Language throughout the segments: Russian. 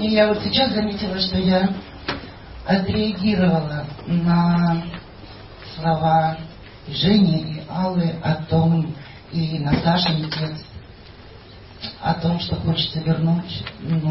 И я вот сейчас заметила, что я отреагировала на слова и Жени, и Аллы о том, и на Сашин текст, о том, что хочется вернуть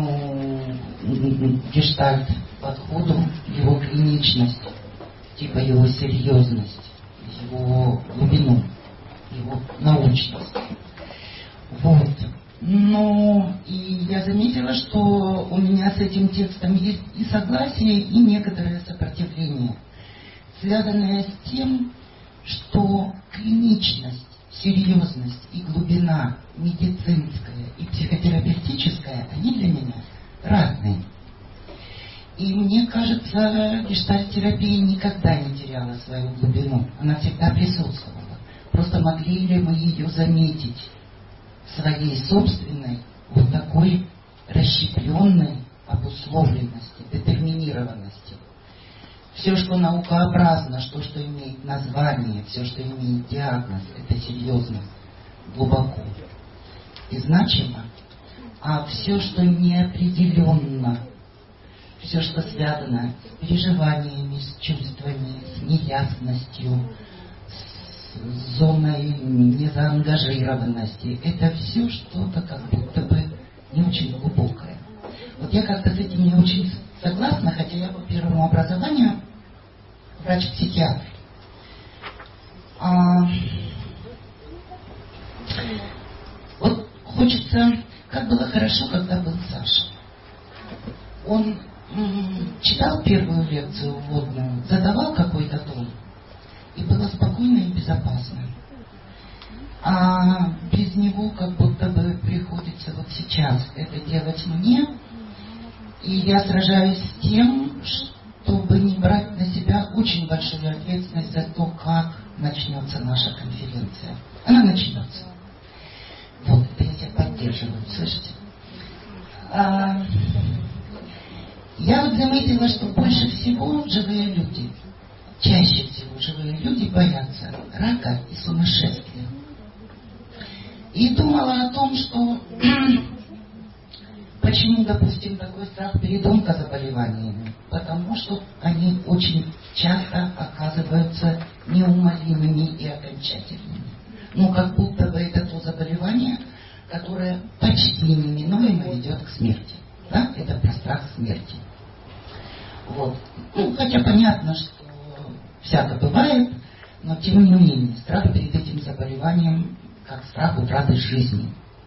гештальт подходу, его клиничность, типа его серьезность, его глубину, его научность. Вот. Но и я заметила, что у меня с этим текстом есть и согласие, и некоторое сопротивление, связанное с тем, что клиничность, серьезность и глубина медицинская и психотерапевтическая, они для меня разные. И мне кажется, гештальт-терапия никогда не теряла свою глубину. Она всегда присутствовала. Просто могли ли мы ее заметить в своей собственной вот такой расщепленной обусловленности, детерминированности. Все, что наукообразно, что имеет название, все, что имеет диагноз, это серьезно, глубоко и значимо. А все, что неопределенно, все, что связано с переживаниями, с чувствами, с неясностью, с зоной незаангажированности, это все что-то как будто бы не очень глубокое. Вот я как-то с этим не очень согласна, хотя я по первому образованию врач-психиатр. Вот хочется, как было хорошо, когда был Саша. Он читал первую лекцию вводную, задавал какой-то тон, и было спокойно и безопасно. А без него как будто бы приходится вот сейчас это делать мне, и я сражаюсь с тем, чтобы не брать на себя очень большую ответственность за то, как начнется наша конференция. Она начнется. Вот, это я тебя поддерживаю, слышите? Я вот заметила, что больше всего живые люди, чаще всего живые люди боятся рака и сумасшествия. И думала о том, что почему, допустим, такой страх перед онкозаболеваниями? Потому что они очень часто оказываются неумолимыми и окончательными. Ну, как будто бы это то заболевание, которое почти неминуемо ведет к смерти. Да? Это про страх смерти. Вот. Ну, хотя понятно, что всяко бывает, но тем не менее, страх перед этим заболеванием как страх утраты жизни.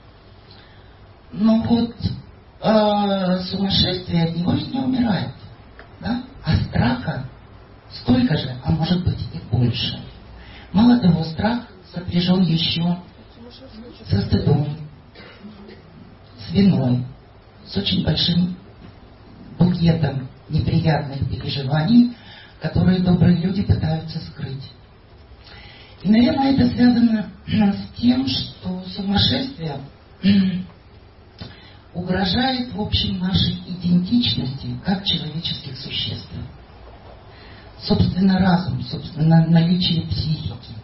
Но вот сумасшествие от него ведь не умирает. Да? А страха столько же, а может быть и больше. Мало того, страх сопряжен еще со стыдом, с виной, с очень большим букетом неприятных переживаний, которые добрые люди пытаются скрыть. И, наверное, это связано с тем, что сумасшествие угрожает, в общем, нашей идентичности как человеческих существ. Собственно, разум, собственно, наличие психики.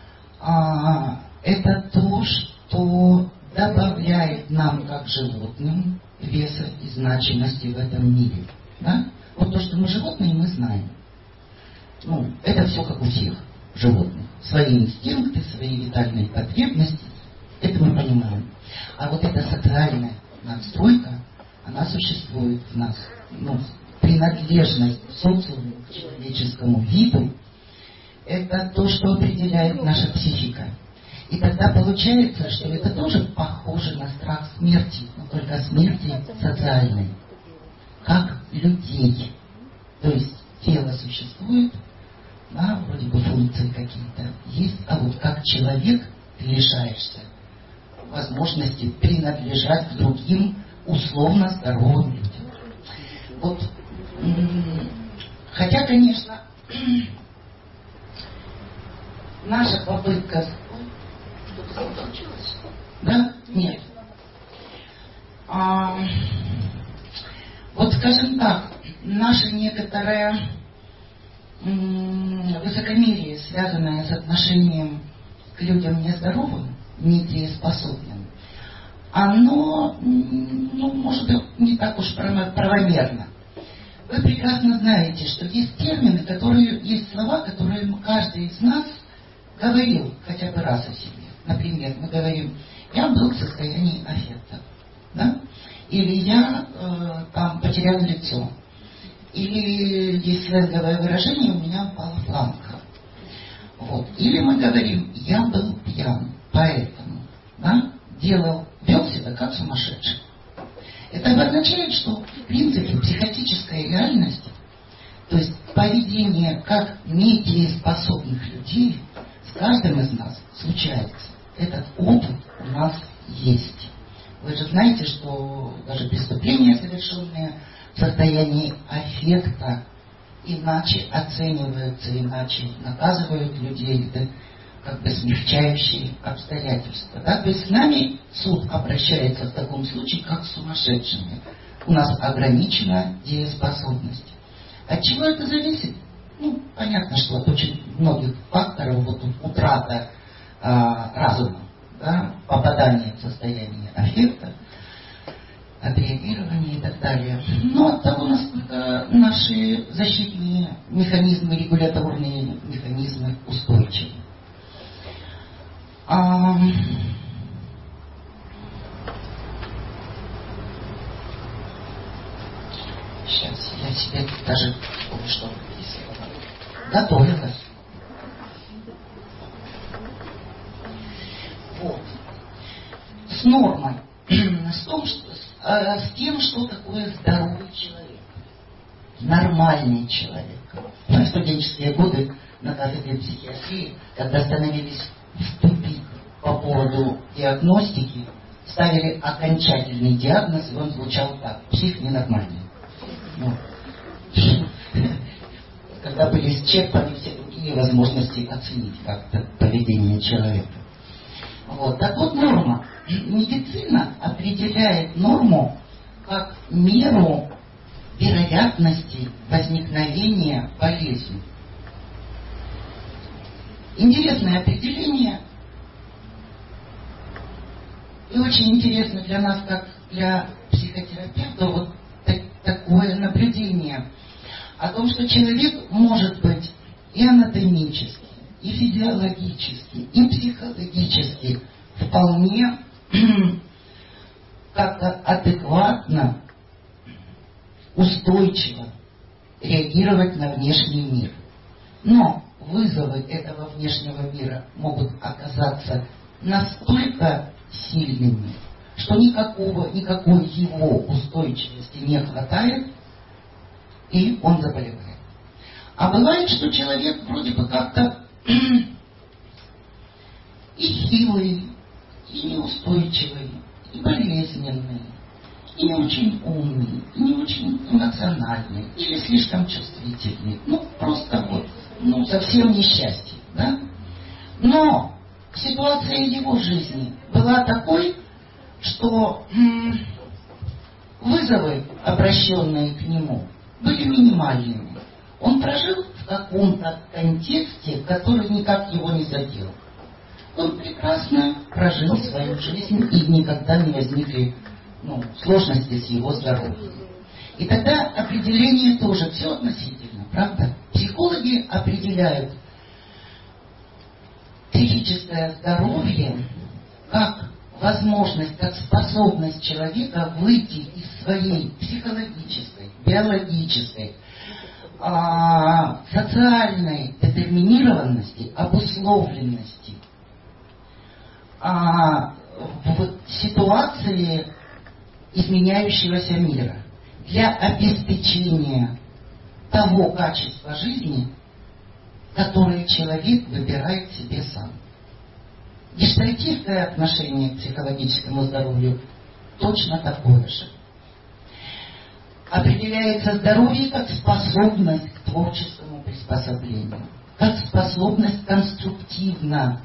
Это то, что добавляет нам, как животным, веса и значимости в этом мире. Да? Вот то, что мы животные, мы знаем. Ну, это все как у всех животных. Свои инстинкты, свои витальные потребности, это мы понимаем. А вот эта социальная надстройка, она существует в нас. Ну, принадлежность к социуму, к человеческому виду, это то, что определяет наша психика. И тогда получается, что это тоже похоже на страх смерти, но только смерти социальной. Как людей. То есть тело существует, да, вроде бы функции какие-то есть, а вот как человек ты лишаешься возможности принадлежать к другим условно здоровым людям. Вот, хотя, конечно, наша попытка... Что-то случилось? Да? Нет. Вот, скажем так, наше некоторое высокомерие, связанное с отношением к людям нездоровым, недееспособным, оно, ну, может быть, не так уж правомерно. Вы прекрасно знаете, что есть термины, есть слова, которые каждый из нас говорил хотя бы раз о себе. Например, мы говорим: я был в состоянии аффекта, да? Или я там потерял лицо. Или есть сленговое выражение: у меня упала планка. Вот. Или мы говорим: я был пьян, поэтому, да, вел себя как сумасшедший. Это обозначает, что в принципе психотическая реальность, то есть поведение как недееспособных людей, с каждым из нас случается. Этот опыт у нас есть. Вы же знаете, что даже преступления, совершенные в состоянии аффекта, иначе оцениваются, иначе наказывают людей, это как бы смягчающие обстоятельства. Да? То есть с нами суд обращается в таком случае как с сумасшедшими. У нас ограничена дееспособность. От чего это зависит? Ну, понятно, что от очень многих факторов, вот утрата разума, да, попадание в состояние аффекта, отреагирование и так далее. Но от того, насколько наши защитные механизмы, регуляторные механизмы устойчивы. Сейчас я себе даже кое-что готовилась. Вот. С нормой. С тем, что такое здоровый человек. Нормальный человек. В студенческие годы на кафедре психиатрии, когда становились в тупик по поводу диагностики, ставили окончательный диагноз, и он звучал так: псих ненормальный. Ну, когда были исчерпаны все другие возможности оценить как-то поведение человека. Вот. Так вот, норма. Медицина определяет норму как меру вероятности возникновения болезни. Интересное определение. И очень интересно для нас, как для психотерапевта, вот такое наблюдение о том, что человек может быть и анатомически, и физиологически, и психологически вполне как-то адекватно, устойчиво реагировать на внешний мир. Но вызовы этого внешнего мира могут оказаться настолько сильными, что никакой его устойчивости не хватает, и он заболевает. А бывает, что человек вроде бы как-то и хилый, и неустойчивый, и болезненный, и не очень умный, и не очень эмоциональный, или слишком чувствительный. Ну, просто вот, совсем несчастье, да? Но ситуация его жизни была такой, что вызовы, обращенные к нему, были минимальными. Он прожил в каком-то контексте, который никак его не задел. Он прекрасно прожил свою жизнь, и никогда не возникли сложности с его здоровьем. И тогда определение тоже все относительно, правда? Психологи определяют психическое здоровье как возможность, как способность человека выйти из своей психологической, биологической, социальной детерминированности, обусловленности в ситуации изменяющегося мира для обеспечения того качества жизни, которое человек выбирает себе сам. Гештальтистское отношение к психологическому здоровью точно такое же. Определяется здоровье как способность к творческому приспособлению, как способность конструктивно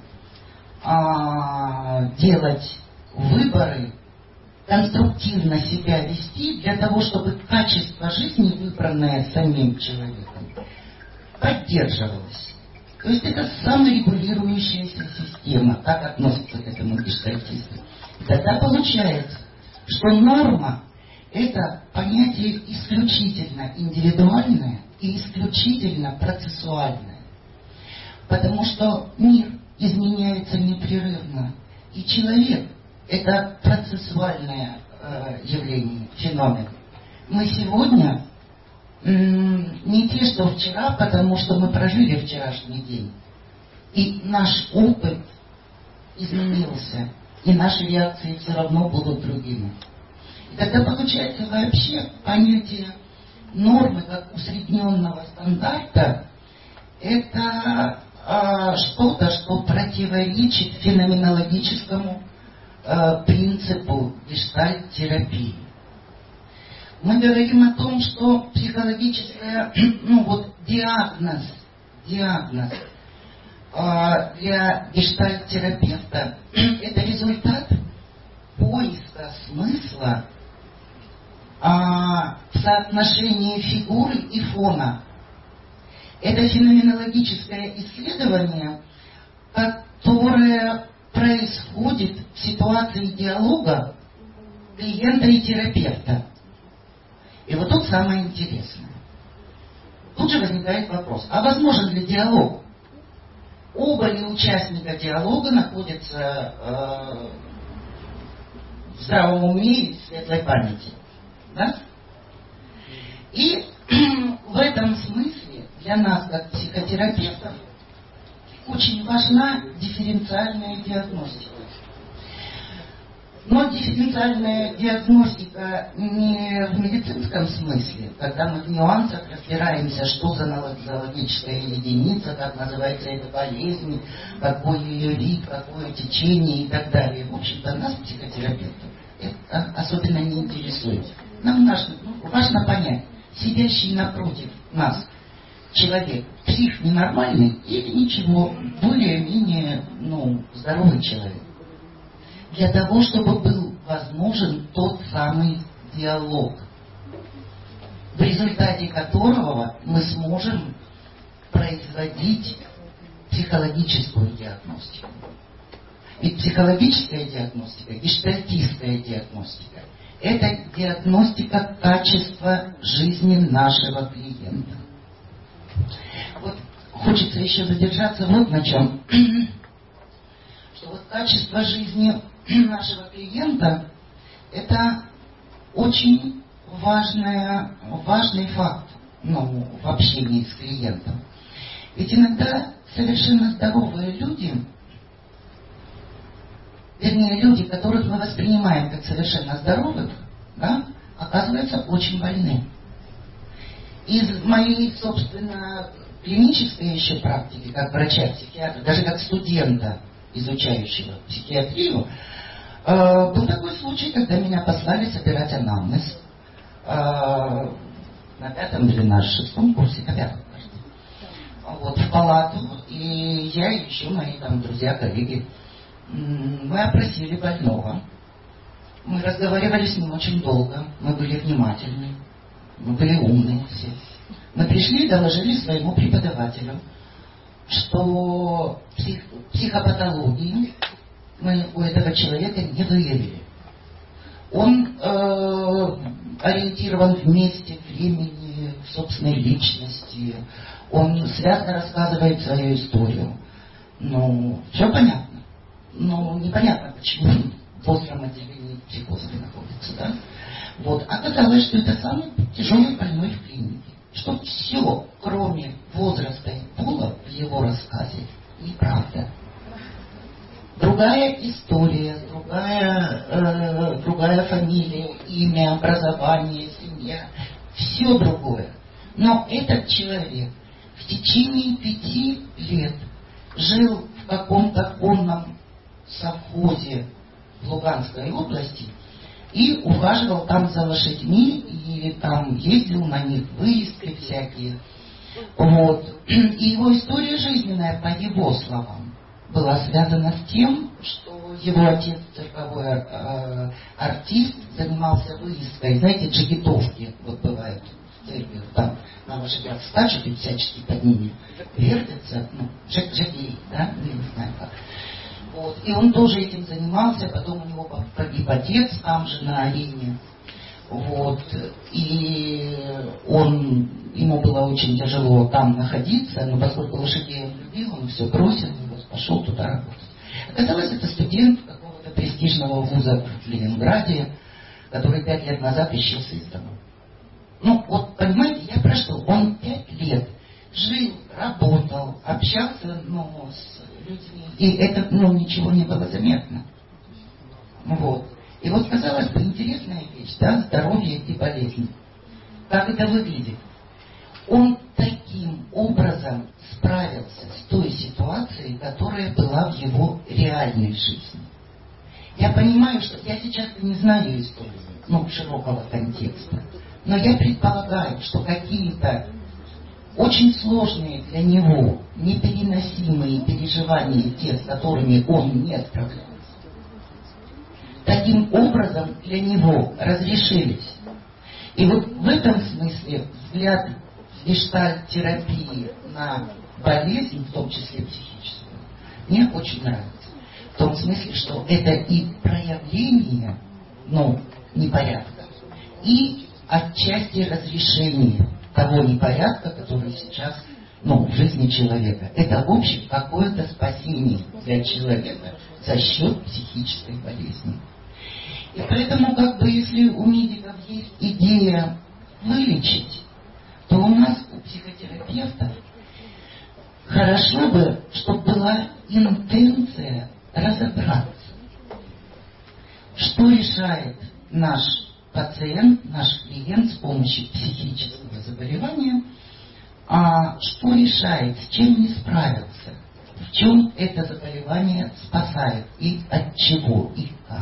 делать выборы, конструктивно себя вести для того, чтобы качество жизни, выбранное самим человеком, поддерживалось. То есть это саморегулирующаяся система, так относятся к этому гештальтисты. Тогда получается, что норма – это понятие исключительно индивидуальное и исключительно процессуальное. Потому что мир изменяется непрерывно, и человек – это процессуальное явление, феномен. Мы сегодня не те, что вчера, потому что мы прожили вчерашний день. И наш опыт изменился, и наши реакции все равно будут другими. И тогда получается вообще понятие нормы как усредненного стандарта – это что-то, что противоречит феноменологическому принципу гештальт-терапии. Мы говорим о том, что психологическая, диагноз для гештальт-терапевта – это результат поиска смысла в соотношении фигуры и фона. Это феноменологическое исследование, которое происходит в ситуации диалога клиента и терапевта. И вот тут самое интересное. Тут же возникает вопрос, а возможен ли диалог? Оба ли участника диалога находятся в здравом уме и в светлой памяти? Да? И в этом смысле для нас, как психотерапевтов, очень важна дифференциальная диагностика. Но дифференциальная диагностика не в медицинском смысле, когда мы в нюансах разбираемся, что за нозологическая единица, как называется эта болезнь, какой ее вид, какое течение и так далее. В общем-то, нас, психотерапевтов, это особенно не интересует. Нам важно понять, сидящий напротив нас человек псих ненормальный или ничего, более-менее здоровый человек. Для того, чтобы был возможен тот самый диалог, в результате которого мы сможем производить психологическую диагностику. Ведь психологическая диагностика, гештальтистская диагностика – это диагностика качества жизни нашего клиента. Вот хочется еще задержаться вот на чем. Что вот качество жизни нашего клиента – это очень важный факт в общении с клиентом. Ведь иногда совершенно здоровые люди, вернее люди, которых мы воспринимаем как совершенно здоровых, да, оказываются очень больны. Из моей, собственно, клинической еще практики, как врача-психиатра, даже как студента, изучающего психиатрию, был такой случай, когда меня послали собирать анамнез на 5-м или на 6-м курсе, на 5-м, кажется, в палату, и я и еще мои друзья, коллеги, мы опросили больного, мы разговаривали с ним очень долго, мы были внимательны, мы были умные все. Мы пришли и доложили своему преподавателю, что психопатологии мы у этого человека не выявили. Он ориентирован в месте, времени, в собственной личности. Он связно рассказывает свою историю. Все понятно. Непонятно, почему в остром отделении психоза находится, да? Оказалось, что это самый тяжелый больной в клинике. Что все, кроме возраста и пола в его рассказе, неправда. Другая история, другая фамилия, имя, образование, семья, все другое. Но этот человек в течение 5 лет жил в каком-то конном совхозе в Луганской области и ухаживал там за лошадьми, и там ездил на них, выездки всякие. И его история жизненная, по его словам, была связана с тем, что его отец, цирковой артист, занимался выездкой. Знаете, джигитовки бывают в церкви, там на лошадях скачут и всячески под ними вертятся, джакей, да, не знаю как. Вот. И он тоже этим занимался, потом у него погиб отец там же на арене. Вот. И ему было очень тяжело там находиться, но поскольку лошадей он любил, он все бросил, пошел туда работать. Оказалось, это студент какого-то престижного вуза в Ленинграде, который 5 лет назад исчез из дома. Ну, вот, понимаете, я про что? Он 5 лет жил, работал, общался, с людьми, и это, ничего не было заметно. Вот. И вот, казалось бы, интересная вещь, да, здоровье и болезнь. Как это выглядит? Он таким образом справился с той ситуацией, которая была в его реальной жизни. Я понимаю, что я сейчас не знаю истории, широкого контекста, но я предполагаю, что какие-то очень сложные для него, непереносимые переживания, те, с которыми он не справлялся, таким образом для него разрешились. И вот в этом смысле взгляд гештальт-терапии на болезнь, в том числе психическую, мне очень нравится. В том смысле, что это и проявление, непорядка, и отчасти разрешение того непорядка, который сейчас, в жизни человека. Это, в общем, какое-то спасение для человека за счет психической болезни. И поэтому, если у медиков есть идея вылечить, то у нас, у психотерапевтов, хорошо бы, чтобы была интенция разобраться, что решает наш пациент, наш клиент с помощью психического заболевания, а что решает, с чем не справился, в чем это заболевание спасает, и от чего, и как.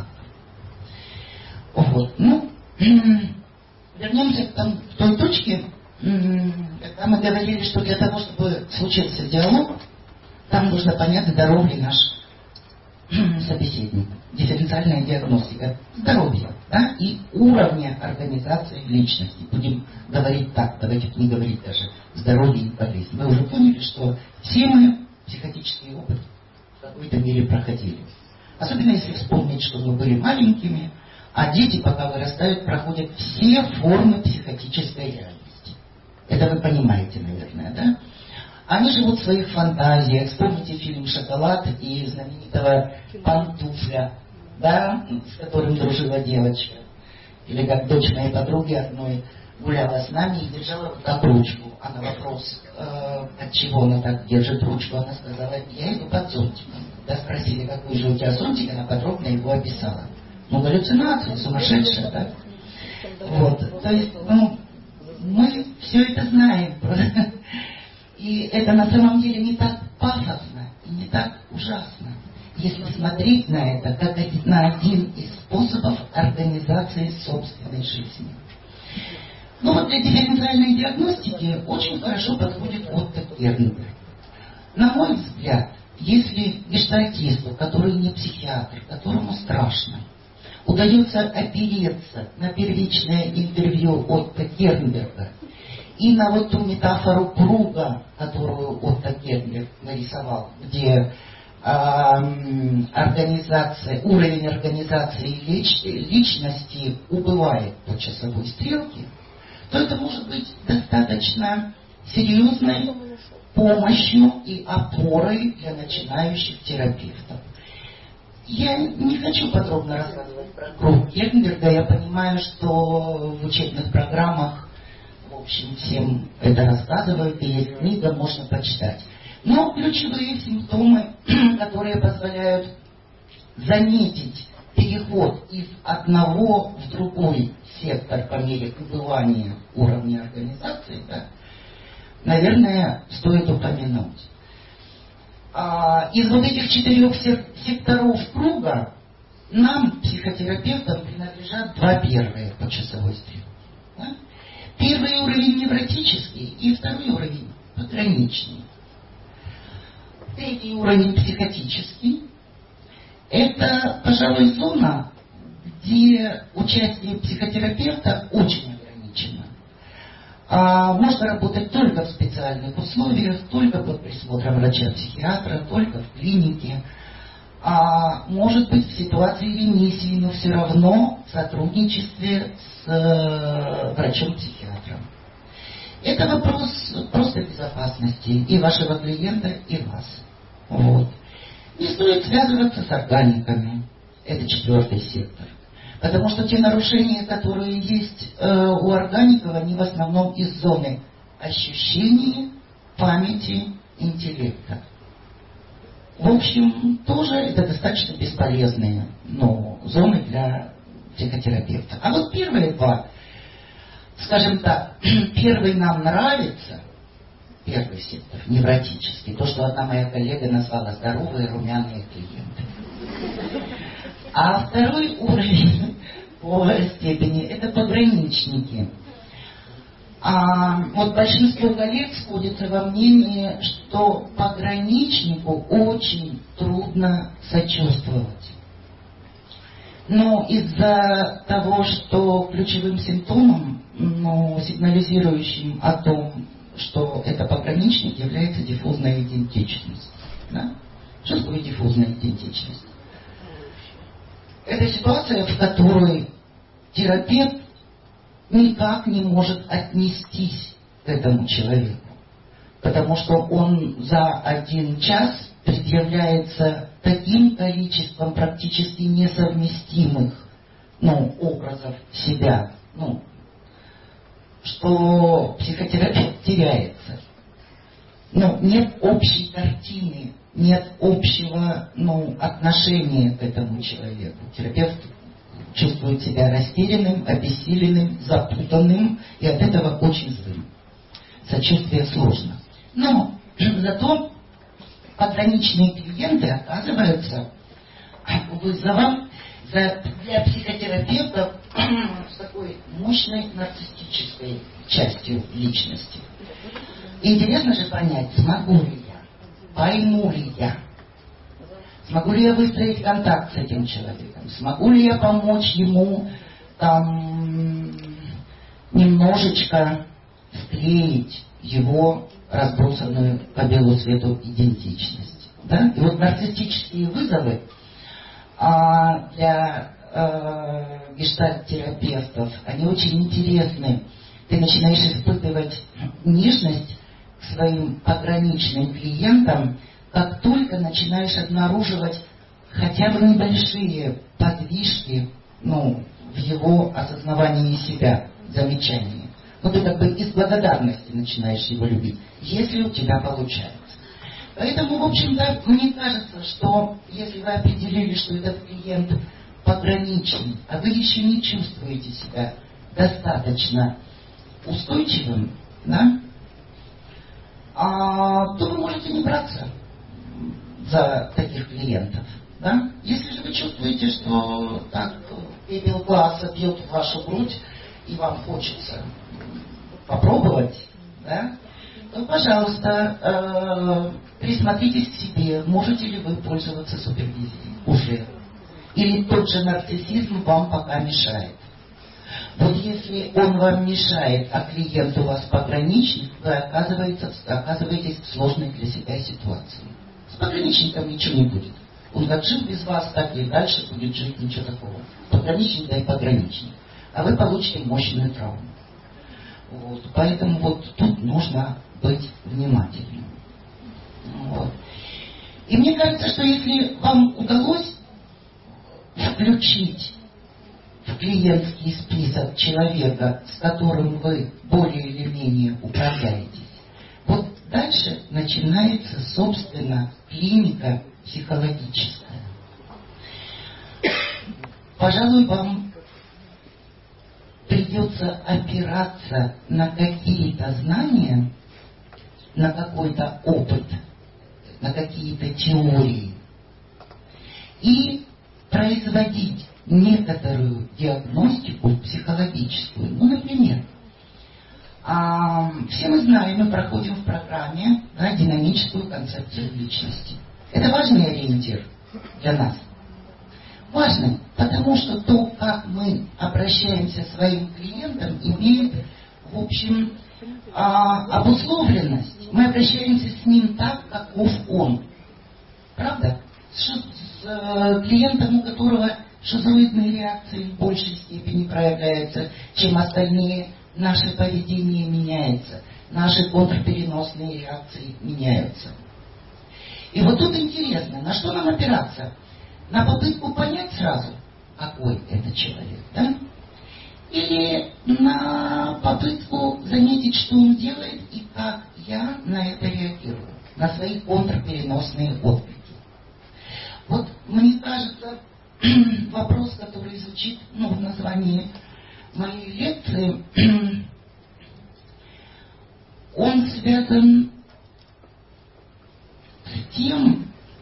Вот. Вернемся к той точке, когда мы говорили, что для того, чтобы случился диалог, там нужно понять, здоров ли наш собеседник. Дифференциальная диагностика здоровья, да, и уровня организации личности. Будем говорить так, давайте не говорить даже здоровье и болезнь. Вы уже поняли, что все мы психотический опыт в какой-то мере проходили. Особенно если вспомнить, что мы были маленькими, а дети, пока вырастают, проходят все формы психотической реальности. Это вы понимаете, наверное, да? Они живут в своих фантазиях. Вспомните фильм «Шоколад» и знаменитого пантуфля, да, с которым дружила девочка. Или как дочь моей подруги одной гуляла с нами и держала вот так ручку. А на вопрос, от чего она так держит ручку, она сказала: я иду под зонтиком. Когда спросили, какой же у тебя зонтик, она подробно его описала. Галлюцинации, сумасшедшая, да? Вот, то есть, мы все это знаем. И это на самом деле не так пафосно и не так ужасно, если смотреть на это как на один из способов организации собственной жизни. Для дифференциальной диагностики очень хорошо подходит Отто Кернберг. На мой взгляд, если гештальтисту, который не психиатр, которому страшно, удается опереться на первичное интервью Отто Кернберга и на вот ту метафору круга, которую Отто Кернберг нарисовал, где уровень организации личности убывает по часовой стрелке, то это может быть достаточно серьезной помощью и опорой для начинающих терапевтов. Я не хочу подробно рассказывать про круг Кернберга. Я понимаю, что в учебных программах, в общем, всем это рассказывают, и есть книга, можно почитать. Но ключевые симптомы, которые позволяют заметить переход из одного в другой сектор по мере убывания уровня организации, да, наверное, стоит упомянуть. Из вот этих 4 секторов круга нам, психотерапевтам, принадлежат 2 первые по часовой стрелке. Да? Первый уровень невротический и второй уровень пограничный. Третий уровень психотический. Это, пожалуй, зона, где участие психотерапевта очень ограничено. Можно работать только в специальных условиях, только под присмотром врача-психиатра, только в клинике. может быть в ситуации ремиссии, но все равно в сотрудничестве с врачом-психиатром. Это вопрос просто безопасности и вашего клиента, и вас. Вот. Не стоит связываться с органиками. Это 4-й сектор. Потому что те нарушения, которые есть у органиков, они в основном из зоны ощущений, памяти, интеллекта. В общем, тоже это достаточно бесполезные зоны для психотерапевта. А вот первые два, скажем так, первый нам нравится, первый сектор, невротический, то, что одна моя коллега назвала здоровые румяные клиенты. А второй уровень по степени это пограничники. Вот большинство коллег сходится во мнении, что пограничнику очень трудно сочувствовать. Но из-за того, что ключевым симптомом, сигнализирующим о том, что это пограничник, является диффузная идентичность. Да? Что такое диффузная идентичность? Это ситуация, в которой терапевт никак не может отнестись к этому человеку, потому что он за 1 час предъявляется таким количеством практически несовместимых образов себя, что психотерапевт теряется. Нет общей картины, нет общего отношения к этому человеку. Терапевт чувствует себя растерянным, обессиленным, запутанным, и от этого очень злым. Сочувствие сложно. Но зато пограничные клиенты оказываются вызовом для психотерапевтов с такой мощной нарциссической частью личности. И интересно же понять, смогу ли я, пойму ли я, смогу ли я выстроить контакт с этим человеком, смогу ли я помочь ему немножечко склеить его разбросанную по белу свету идентичность. Да? И вот нарциссические вызовы для гештальт-терапевтов, они очень интересны. Ты начинаешь испытывать нежность к своим пограничным клиентам, как только начинаешь обнаруживать хотя бы небольшие подвижки в его осознавании себя, замечания. Ты как бы из благодарности начинаешь его любить, если у тебя получается. Поэтому, в общем-то, мне кажется, что если вы определили, что этот клиент пограничный, а вы еще не чувствуете себя достаточно устойчивым, да, то вы можете не браться за таких клиентов. Да? Если же вы чувствуете, что так пепел глаза бьет в вашу грудь, и вам хочется попробовать, да, то, пожалуйста, присмотритесь к себе, можете ли вы пользоваться супервизией уже. Или тот же нарциссизм вам пока мешает. Вот если он вам мешает, а клиент у вас пограничник, вы оказываетесь в сложной для себя ситуации. С пограничником ничего не будет. Он как жил без вас, так и дальше будет жить, ничего такого. Пограничник, да и пограничник. А вы получите мощную травму. Вот. Поэтому вот тут нужно быть внимательным. Вот. И мне кажется, что если вам удалось включить в клиентский список человека, с которым вы более или менее управляетесь, вот дальше начинается, собственно, клиника психологическая. Пожалуй, вам придется опираться на какие-то знания, на какой-то опыт, на какие-то теории и производить некоторую диагностику психологическую. Например, все мы знаем, мы проходим в программе динамическую концепцию личности. Это важный ориентир для нас. Важный, потому что то, как мы обращаемся к своим клиентам, имеет, в общем, обусловленность. Мы обращаемся с ним так, каков он. Правда? С клиентом, у которого шизоидные реакции в большей степени проявляются, чем остальные, наше поведение меняется, наши контрпереносные реакции меняются. И вот тут интересно, на что нам опираться? На попытку понять сразу, какой это человек, да? Или на попытку заметить, что он делает и как я на это реагирую, на свои контрпереносные отклики. Вот мне кажется, вопрос, который звучит в названии моей лекции, он связан с тем,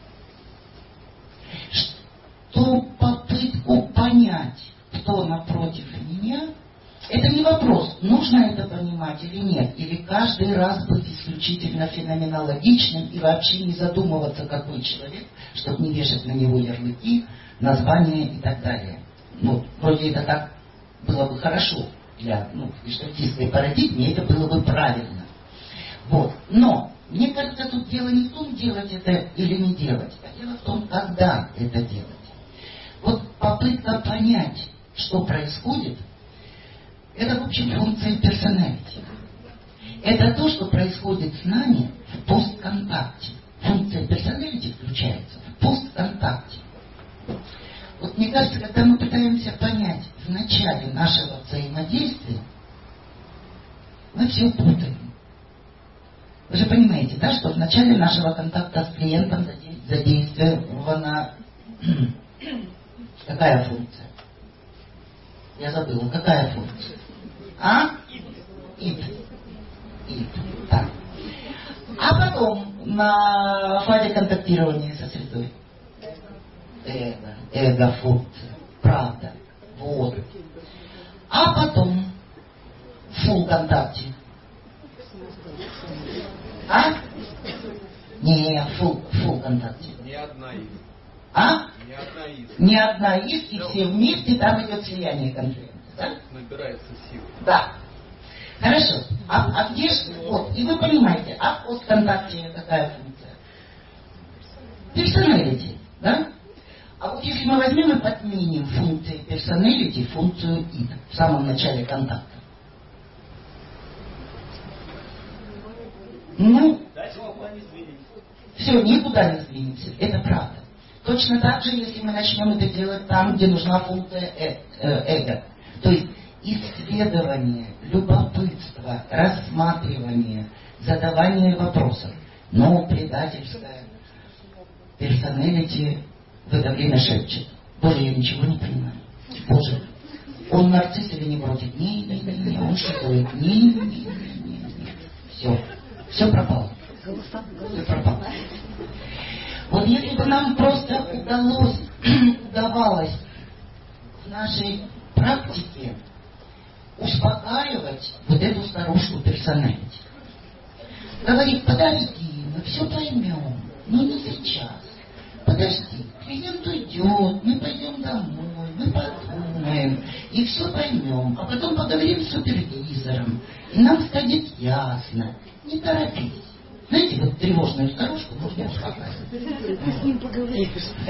что попытку понять, кто напротив меня, это не вопрос, нужно это понимать или нет, или каждый раз быть исключительно феноменологичным и вообще не задумываться, какой человек, чтобы не вешать на него ярлыки, названия и так далее. Вроде это так было бы хорошо для гештальтистской парадигме, это было бы правильно. Но мне кажется, тут дело не в том, делать это или не делать, а дело в том, когда это делать. Попытка понять, что происходит, это, в общем, функция персоналити. Это то, что происходит с нами в постконтакте. Функция персоналити включается в постконтакте. Мне кажется, когда мы пытаемся понять в начале нашего взаимодействия, мы все путаем. Вы же понимаете, да, что в начале нашего контакта с клиентом задействована какая функция? Я забыла, какая функция? Ид. Так. А потом на фазе контактирования со средой. Эго-функция. Правда. Вот. А потом в фулл-контакте. Не, фулл-контакте. Не одна из. Не одна из, и все вместе, там идет слияние конфликта. Да? Набирается сила. Да. Хорошо. А где же... И вы понимаете, в постконтакте какая функция? Персоналити, да? А если мы возьмем и подменим функции персоналити, функцию id в самом начале контакта. Все, никуда не сдвинемся. Это правда. Точно так же, если мы начнем это делать там, где нужна функция эго. То есть исследование, любопытство, рассматривание, задавание вопросов. Но предательское персоналити в это время шепчет: Боже, я ничего не понимаю. Боже, он нарцисс или невротик? Не, он шутует. Не. Все пропало. Все пропало. Если бы нам просто удавалось в нашей практике успокаивать эту старушку персоналити. Говорит: подожди, мы все поймем, но не сейчас. Подожди, клиент уйдет, мы пойдем домой, мы подумаем, и все поймем, а потом поговорим с супервизором, и нам станет ясно. Не торопись. Знаете, тревожную старушку нужно успокаивать. С ним поговорить.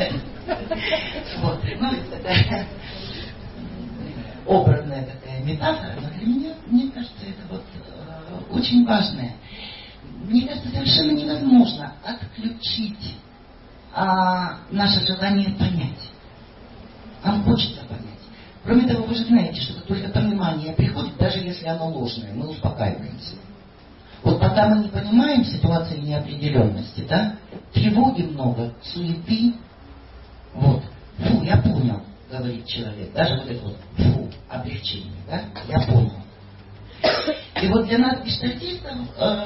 Это образная такая метафора, но для меня, мне кажется, это очень важное. Мне кажется, совершенно невозможно отключить наше желание понять. Нам хочется понять. Кроме того, вы же знаете, что как только понимание приходит, даже если оно ложное, мы успокаиваемся. Пока мы не понимаем ситуации неопределенности, да, тревоги много, суеты, фу, я понял, говорит человек, даже фу, облегчение, да, я понял. И для нас, гештальтистов,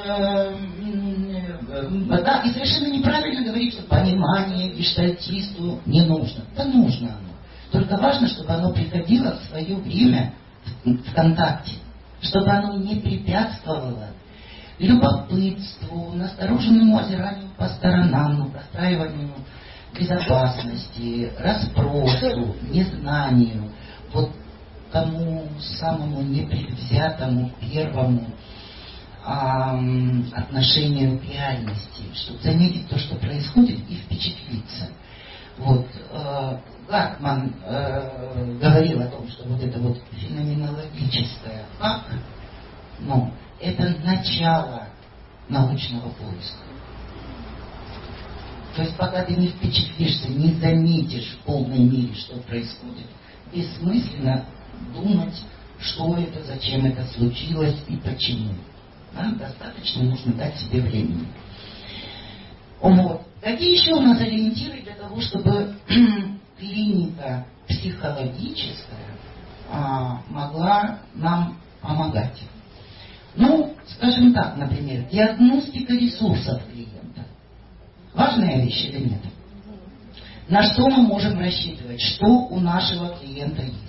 да, и совершенно неправильно говорить, что понимание гештальтисту не нужно. Да нужно оно. Только важно, чтобы оно приходило в свое время в контакте, чтобы оно не препятствовало любопытству, настороженному озиранию по сторонам, простраиванию безопасности, расспросу, незнанию, тому самому непредвзятому первому отношению к реальности, чтобы заметить то, что происходит, и впечатлиться. Вот Гартман говорил о том, что вот это вот феноменологическое «как», ну, это начало научного поиска. То есть пока ты не впечатлишься, не заметишь в полной мере, что происходит, бессмысленно думать, что это, зачем это случилось и почему. Да? Достаточно нужно дать себе времени. Вот. Какие еще у нас ориентиры для того, чтобы клиника психологическая могла нам помогать? Ну, скажем так, например, диагностика ресурсов клиента. Важная вещь или нет? На что мы можем рассчитывать? Что у нашего клиента есть?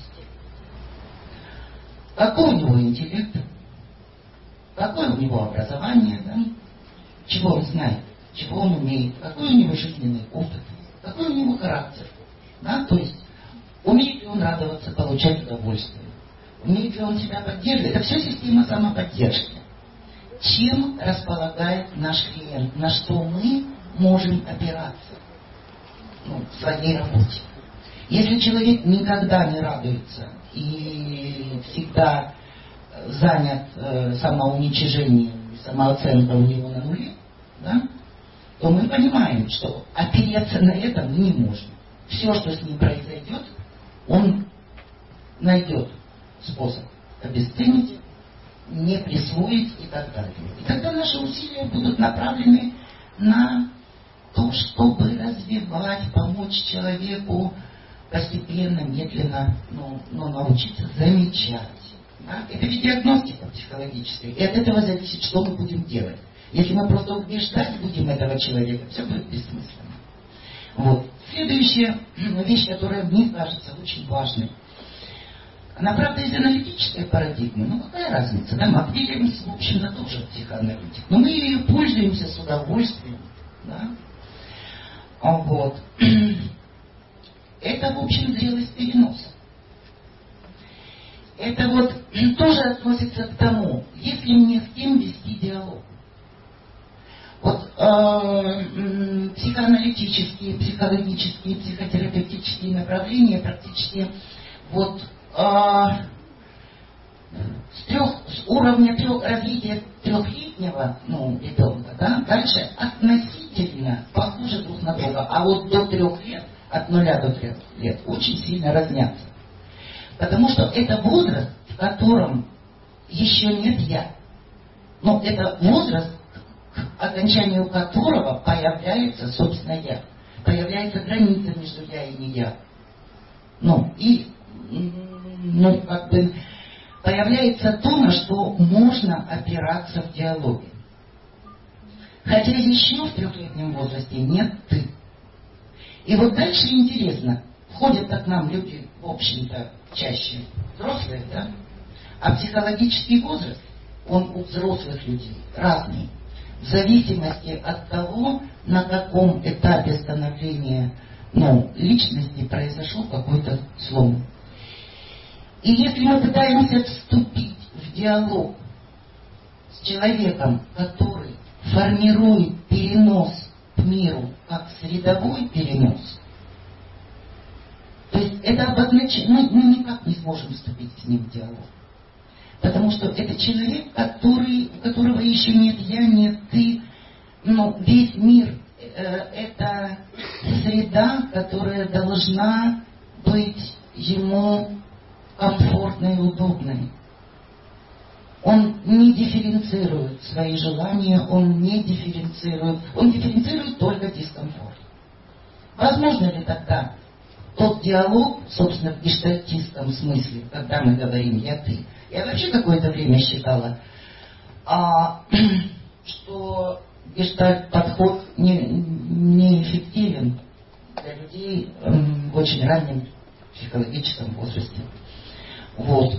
Какой у него интеллект? Какое у него образование? Да? Чего он знает? Чего он умеет? Какой у него жизненный опыт? Какой у него характер? Да? То есть, умеет ли он радоваться, получать удовольствие? Умеет ли он себя поддерживать? Это все система самоподдержки. Чем располагает наш клиент? На что мы можем опираться в своей работе? Если человек никогда не радуется и всегда занят самоуничижением, самооценка у него на нуле, да, то мы понимаем, что опереться на это мы не можем. Все, что с ним произойдет, он найдет способ обесценить, не присвоить и так далее. И тогда наши усилия будут направлены на то, чтобы развивать, помочь человеку постепенно, медленно, но научиться замечать. Да? Это ведь диагностика психологическая. И от этого зависит, что мы будем делать. Если мы просто убеждать будем этого человека, все будет бессмысленно. Вот. Следующая вещь, которая мне кажется очень важной. Она, правда, из аналитической парадигмы. Ну, какая разница? Да? Маквиллиамс, в общем-то, тоже психоаналитик. Но мы ею пользуемся с удовольствием. Да? Вот. Это, в общем, зрелость переноса. Это вот тоже относится к тому, если мне с кем вести диалог. Вот психоаналитические, психологические, психотерапевтические направления практически вот с уровня развития трехлетнего ребенка, да, дальше относительно похожи друг на друга. А вот до 3 лет, от 0 до 3 лет, очень сильно разнятся. Потому что это возраст, в котором еще нет «я». Но это возраст, к окончанию которого появляется, собственно, «я». Появляется граница между «я» и «не я». Появляется то, на что можно опираться в диалоге. Хотя еще в 3-летнем возрасте нет «ты». И вот дальше интересно, входят к нам люди, в общем-то, чаще взрослые, да? А психологический возраст, он у взрослых людей разный. В зависимости от того, на каком этапе становления личности произошел какой-то слом. И если мы пытаемся вступить в диалог с человеком, который формирует перенос к миру как средовой перенос, то есть это обозначает, мы никак не сможем вступить с ним в диалог. Потому что это человек, у которого еще нет «я», нет «ты». Весь мир это среда, которая должна быть ему комфортной и удобной. Он не дифференцирует свои желания, он дифференцирует только дискомфорт. Возможно ли тогда тот диалог, собственно, в гештальтистском смысле, когда мы говорим «я-ты»? Я вообще какое-то время считала, что гештальт-подход неэффективен для людей в очень раннем психологическом возрасте. Вот.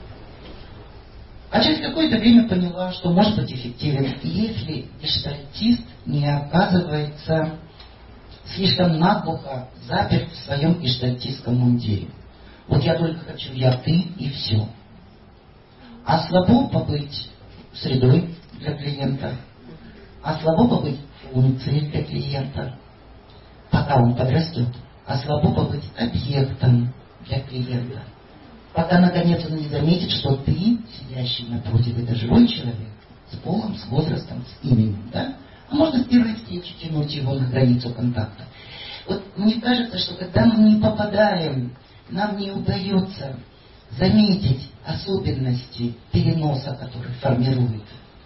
А через какое-то время поняла, что может быть эффективен, если гештальтист не оказывается слишком наглухо заперт в своем гештальтистском мундире. Вот я только хочу «я-ты» и все. А слабо побыть средой для клиента, а слабо побыть функцией для клиента, пока он подрастет. а слабо побыть объектом для клиента. Пока, наконец, он не заметит, что ты, сидящий напротив, это живой человек, с полом, с возрастом, с именем, да? А можно с первой встречи тянуть его на границу контакта. Вот мне кажется, что когда мы не попадаем, нам не удается заметить особенности переноса, который формирует,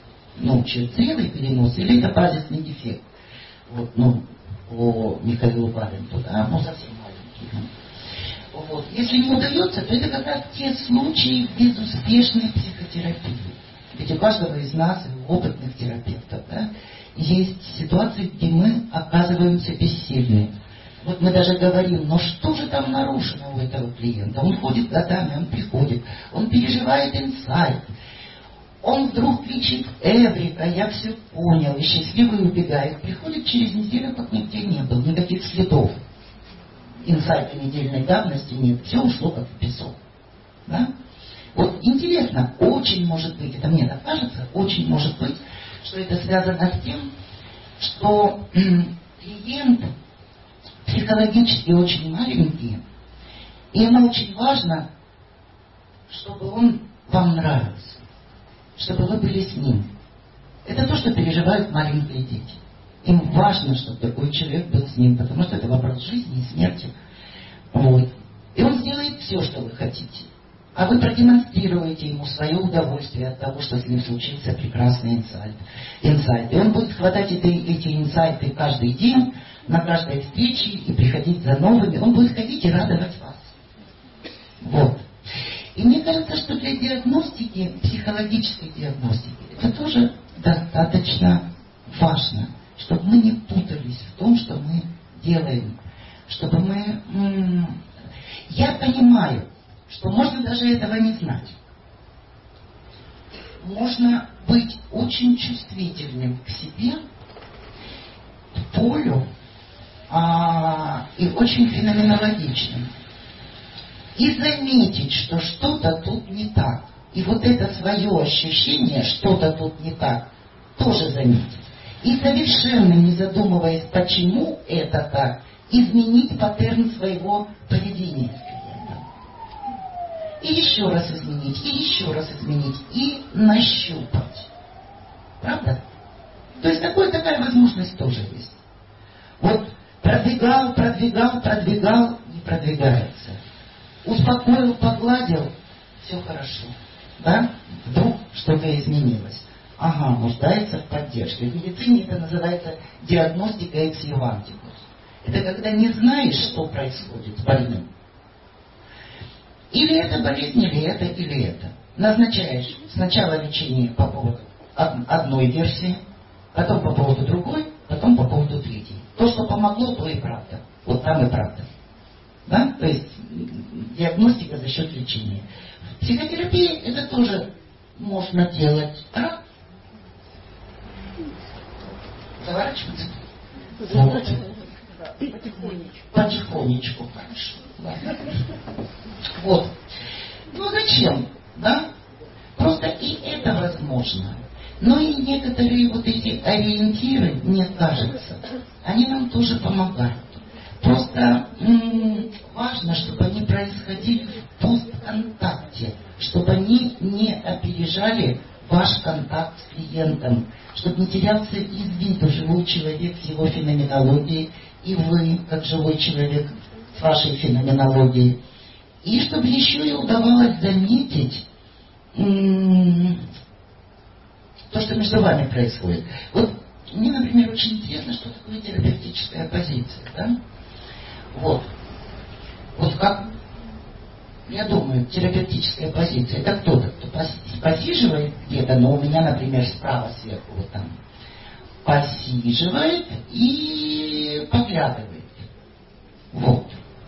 зрелый перенос, или это базисный дефект. Вот, по Михаилу Баренту, да, совсем маленький. Вот. Если не удается, то это как раз те случаи безуспешной психотерапии. Ведь у каждого из нас, у опытных терапевтов, да, есть ситуации, где мы оказываемся бессильны. Вот мы даже говорим, что же там нарушено у этого клиента? Он ходит годами, он приходит, он переживает инсайт. Он вдруг кричит: «Эврика, я все понял», и счастливый убегает. Приходит через неделю, как нигде не было, никаких следов. Инсайта недельной давности нет, все ушло как в песок. Да? Вот интересно, очень может быть, это мне так кажется, очень может быть, что это связано с тем, что клиент психологически очень маленький, и ему очень важно, чтобы он вам нравился, чтобы вы были с ним. Это то, что переживают маленькие дети. Им важно, чтобы такой человек был с ним, потому что это вопрос жизни и смерти. Вот. И он сделает все, что вы хотите. А вы продемонстрируете ему свое удовольствие от того, что с ним случился прекрасный инсайт. И он будет хватать эти инсайты каждый день, на каждой встрече, и приходить за новыми. Он будет ходить и радовать вас. Вот. И мне кажется, что для диагностики, психологической диагностики, это тоже достаточно важно, чтобы мы не путались в том, что мы делаем. Чтобы мы... Я понимаю, что можно даже этого не знать. Можно быть очень чувствительным к себе, к полю, и очень феноменологичным. И заметить, что что-то тут не так. И вот это свое ощущение, что-то тут не так, тоже заметить. И совершенно не задумываясь, почему это так, изменить паттерн своего поведения с клиентом. И еще раз изменить, и еще раз изменить, и нащупать. Правда? То есть такая возможность тоже есть. Вот продвигал, не продвигается. Успокоил, погладил, все хорошо. Да? Вдруг что-то изменилось. Ага, нуждается в поддержке. В медицине это называется диагностика экс ювантибус. Это когда не знаешь, что происходит с больным. Или это болезнь, или это. Назначаешь сначала лечение по поводу одной версии, потом по поводу другой, потом по поводу третьей. То, что помогло, то и правда. Вот там и правда. Да? То есть диагностика за счет лечения. В психотерапии это тоже можно делать. А? Заворачиваться? Вот. Потихонечку, хорошо. Ладно. Вот. Зачем? Да? Просто и это возможно. Но и некоторые вот эти ориентиры, мне кажется, они нам тоже помогают. Просто важно, чтобы они происходили в постконтакте, чтобы они не опережали ваш контакт с клиентом, чтобы не терялся из виду живой человек с его феноменологией, и вы, как живой человек, с вашей феноменологией. И чтобы еще и удавалось заметить то, что между вами происходит. Вот мне, например, очень интересно, что такое терапевтическая позиция. Да? Вот как, я думаю, терапевтическая позиция, это кто-то, кто посиживает где-то, но у меня, например, справа сверху, вот там, посиживает и поглядывает. Вот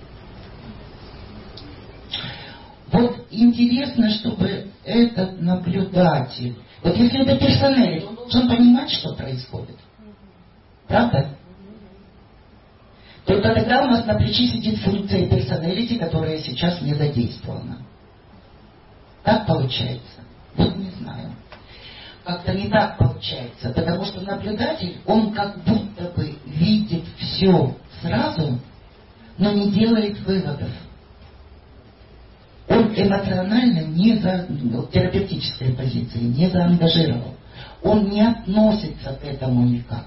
интересно, чтобы этот наблюдатель, вот если это персонель, он должен понимать, что происходит. Правда? Только тогда у нас на плече сидит функция персоналити, которая сейчас не задействована. Так получается? Вот не знаю. Как-то не так получается, потому что наблюдатель, он как будто бы видит все сразу, но не делает выводов. Он эмоционально не терапевтической позиции не заангажировал. Он не относится к этому никак.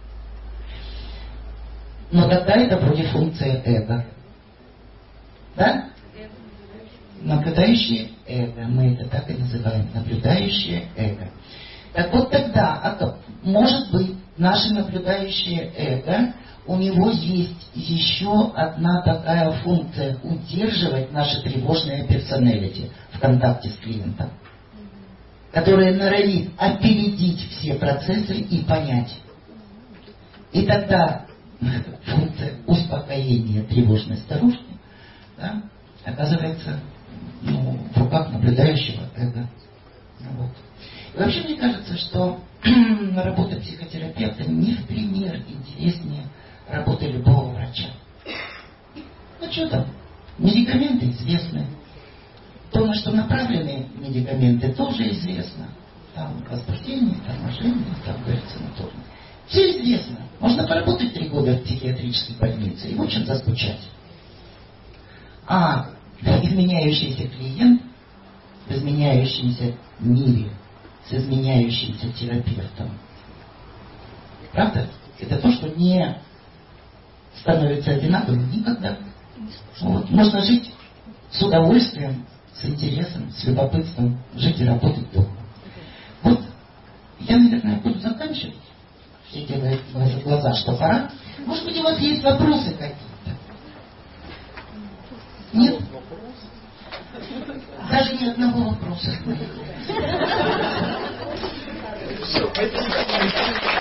Но тогда это вроде функция эго. Да? Наблюдающее эго. Мы это так и называем. Наблюдающее эго. Так вот тогда, может быть, наше наблюдающее эго, у него есть еще одна такая функция — удерживать наше тревожное персоналити в контакте с клиентом, которое норовит опередить все процессы и понять. И тогда функция успокоения тревожной старушки, да, оказывается в руках наблюдающего эго. Вот. И вообще мне кажется, что работа психотерапевта не в пример интереснее работы любого врача. Ну что там? Медикаменты известны. То, на что направлены медикаменты, тоже известно. Там возбуждение, торможение, там говорится моторное. Все известно. Можно поработать 3 года в психиатрической больнице и очень заскучать. А изменяющийся клиент в изменяющемся мире с изменяющимся терапевтом. Правда? Это то, что не становится одинаковым никогда. Вот. Можно жить с удовольствием, с интересом, с любопытством, жить и работать дома. Вот я, наверное, буду заканчивать. Все делают глаза, что пора. Может быть, у вас есть вопросы какие-то? Нет? Даже ни одного вопроса. Все,